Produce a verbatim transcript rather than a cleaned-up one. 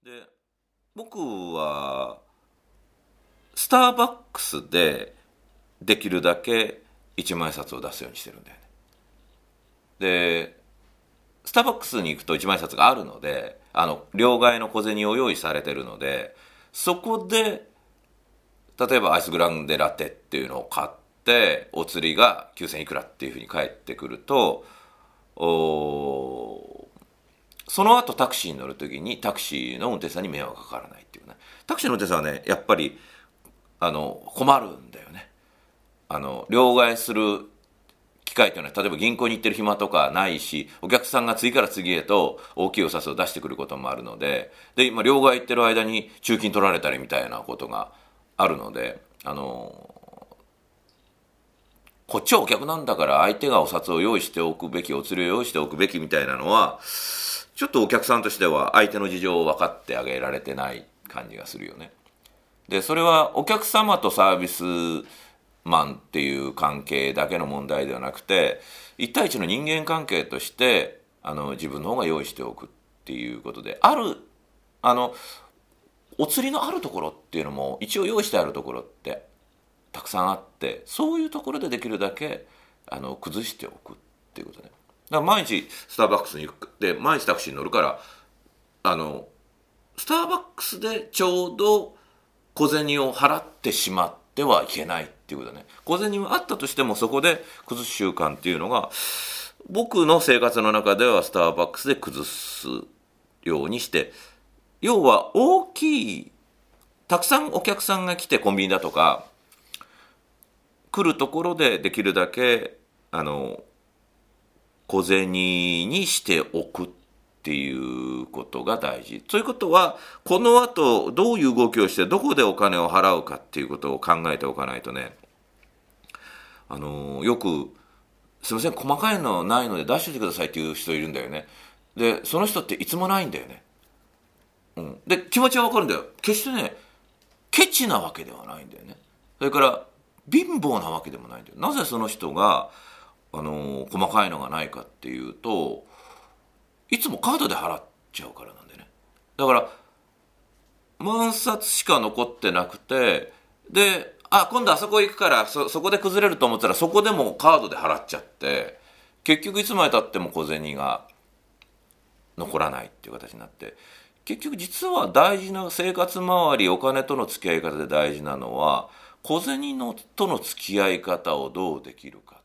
で、僕はスターバックスでできるだけいちまん円札を出すようにしてるんだよね。で、スターバックスに行くといちまん円札があるので、あの両替の小銭を用意されてるので、そこで例えばアイスグランデラテっていうのを買って、お釣りがきゅうせんいくらっていうふうに返ってくると、おその後タクシーに乗るときにタクシーの運転手さんに迷惑がかからないっていうね。タクシーの運転手さんはね、やっぱりあの困るんだよね。あの両替する機会というのは、例えば銀行に行ってる暇とかないし、お客さんが次から次へと大きいお札を出してくることもあるので、で今両替行ってる間に中金取られたりみたいなことがあるので、あのこっちはお客なんだから相手がお札を用意しておくべき、お釣りを用意しておくべきみたいなのは、ちょっとお客さんとしては相手の事情を分かってあげられてない感じがするよね。で、それはお客様とサービスマンっていう関係だけの問題ではなくて、一対一の人間関係としてあの自分の方が用意しておくっていうことで、あるあのお釣りのあるところっていうのも一応用意してあるところってたくさんあって、そういうところでできるだけあの崩しておくっていうことね。だから毎日スターバックスに行くで、毎日タクシーに乗るから、あのスターバックスでちょうど小銭を払ってしまってはいけないっていうことね。小銭はあったとしてもそこで崩す習慣っていうのが、僕の生活の中ではスターバックスで崩すようにして、要は大きい、たくさんお客さんが来てコンビニだとか来るところでできるだけあの小銭にしておくっていうことが大事。ということは、この後どういう動きをしてどこでお金を払うかっていうことを考えておかないとね、あのよくすいません細かいのないので出しておいてくださいっていう人いるんだよね。でその人っていつもないんだよね。うん、で気持ちはわかるんだよ。決してねケチなわけではないんだよね。それから貧乏なわけでもないんだよ。なぜその人があの細かいのがないかっていうと、いつもカードで払っちゃうからなんでね。だから万札しか残ってなくて、であ今度あそこ行くからそそこで崩れると思ったら、そこでもカードで払っちゃって、結局いつまでたっても小銭が残らないっていう形になって、結局実は大事な生活周り、お金との付き合い方で大事なのは、小銭のとの付き合い方をどうできるか。